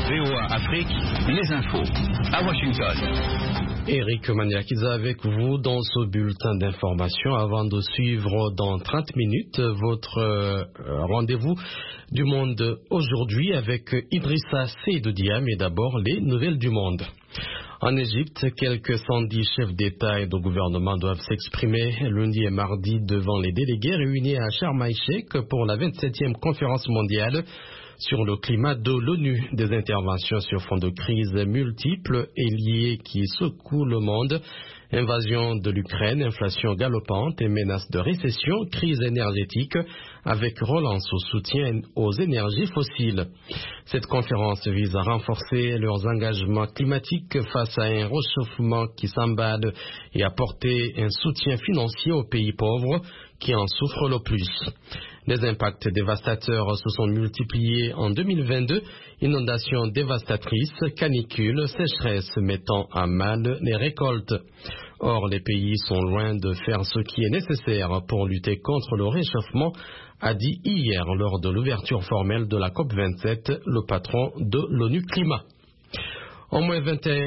VOA Afrique, les infos à Washington. Eric Maniakiza avec vous dans ce bulletin d'information avant de suivre dans 30 minutes votre rendez-vous du monde aujourd'hui avec Idrissa Seydou Dia, mais d'abord les nouvelles du monde. En Égypte, quelques 110 chefs d'État et de gouvernement doivent s'exprimer lundi et mardi devant les délégués réunis à Sharm el-Sheikh pour la 27e conférence mondiale sur le climat de l'ONU. Des interventions sur fond de crises multiples et liées qui secouent le monde. Invasion de l'Ukraine, inflation galopante et menace de récession, crise énergétique avec relance au soutien aux énergies fossiles. Cette conférence vise à renforcer leurs engagements climatiques face à un réchauffement qui s'emballe et apporter un soutien financier aux pays pauvres qui en souffrent le plus. Les impacts dévastateurs se sont multipliés en 2022, inondations dévastatrices, canicules, sécheresse mettant à mal les récoltes. Or, les pays sont loin de faire ce qui est nécessaire pour lutter contre le réchauffement, a dit hier lors de l'ouverture formelle de la COP27 le patron de l'ONU Climat. Au moins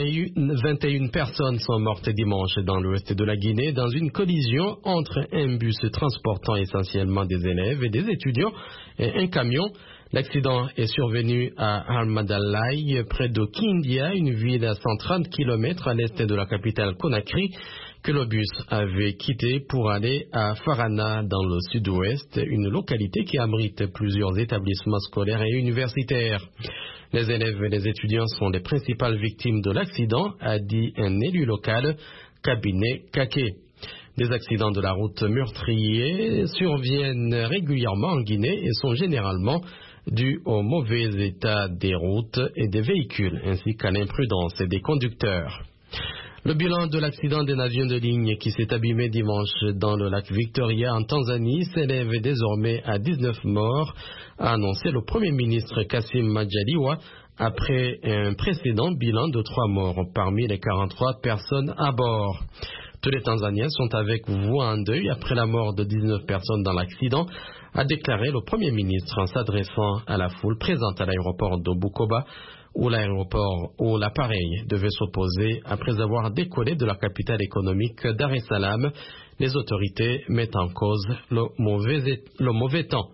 21 personnes sont mortes dimanche dans l'ouest de la Guinée dans une collision entre un bus transportant essentiellement des élèves et des étudiants et un camion. L'accident est survenu à Almadalaï, près de Kindia, une ville à 130 km à l'est de la capitale Conakry, que le bus avait quitté pour aller à Farana dans le sud-ouest, une localité qui abrite plusieurs établissements scolaires et universitaires. Les élèves et les étudiants sont les principales victimes de l'accident, a dit un élu local, Cabinet Kake. Des accidents de la route meurtriers surviennent régulièrement en Guinée et sont généralement dus au mauvais état des routes et des véhicules, ainsi qu'à l'imprudence des conducteurs. Le bilan de l'accident d'un avion de ligne qui s'est abîmé dimanche dans le lac Victoria en Tanzanie s'élève désormais à 19 morts, a annoncé le Premier ministre Kassim Majaliwa après un précédent bilan de 3 morts parmi les 43 personnes à bord. Tous les Tanzaniens sont avec vous en deuil après la mort de 19 personnes dans l'accident, a déclaré le Premier ministre en s'adressant à la foule présente à l'aéroport de Bukoba, où l'appareil devait s'opposer après avoir décollé de la capitale économique Dar es Salaam. Les autorités mettent en cause le mauvais temps.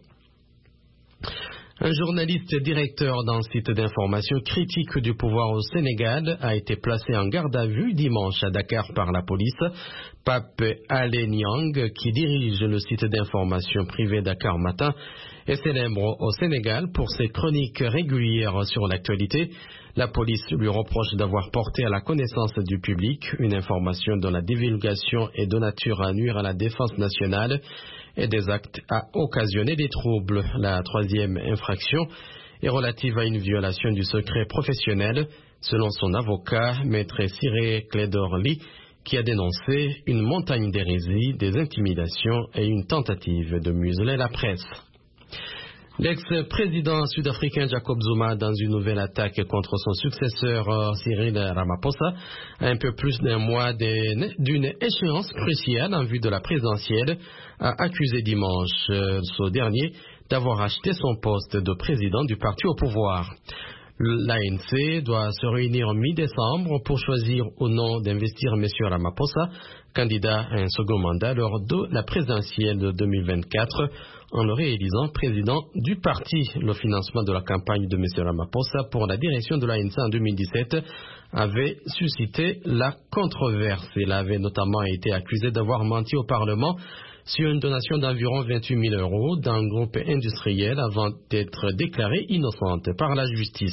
Un journaliste directeur d'un site d'information critique du pouvoir au Sénégal a été placé en garde à vue dimanche à Dakar par la police. Pape Alé Niang, qui dirige le site d'information privé Dakar Matin, est célèbre au Sénégal pour ses chroniques régulières sur l'actualité. La police lui reproche d'avoir porté à la connaissance du public une information dont la divulgation est de nature à nuire à la défense nationale et des actes à occasionner des troubles. La troisième infraction est relative à une violation du secret professionnel, selon son avocat, maître Siré Clédorli, qui a dénoncé une montagne d'hérésie, des intimidations et une tentative de museler la presse. L'ex-président sud-africain Jacob Zuma, dans une nouvelle attaque contre son successeur Cyril Ramaphosa, à un peu plus d'un mois d'une échéance cruciale en vue de la présidentielle, a accusé dimanche ce dernier d'avoir acheté son poste de président du parti au pouvoir. L'ANC doit se réunir mi-décembre pour choisir ou non d'investir M. Ramaphosa, candidat à un second mandat lors de la présidentielle de 2024, en le réélisant président du parti. Le financement de la campagne de M. Ramaphosa pour la direction de l'ANC en 2017 avait suscité la controverse. Il avait notamment été accusé d'avoir menti au Parlement sur une donation d'environ 28 000 € d'un groupe industriel avant d'être déclarée innocente par la justice.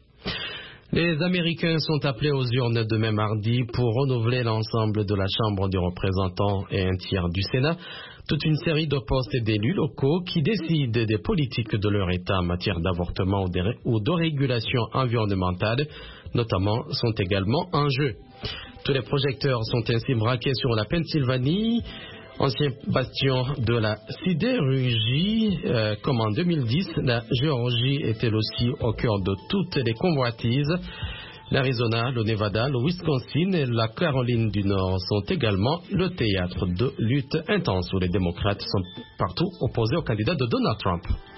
Les Américains sont appelés aux urnes demain mardi pour renouveler l'ensemble de la Chambre des représentants et un tiers du Sénat. Toute une série de postes d'élus locaux qui décident des politiques de leur État en matière d'avortement ou de régulation environnementale, notamment, sont également en jeu. Tous les projecteurs sont ainsi braqués sur la Pennsylvanie, ancien bastion de la sidérurgie, comme en 2010, la Géorgie est-elle aussi au cœur de toutes les convoitises. L'Arizona, le Nevada, le Wisconsin et la Caroline du Nord sont également le théâtre de luttes intenses où les démocrates sont partout opposés au candidat de Donald Trump.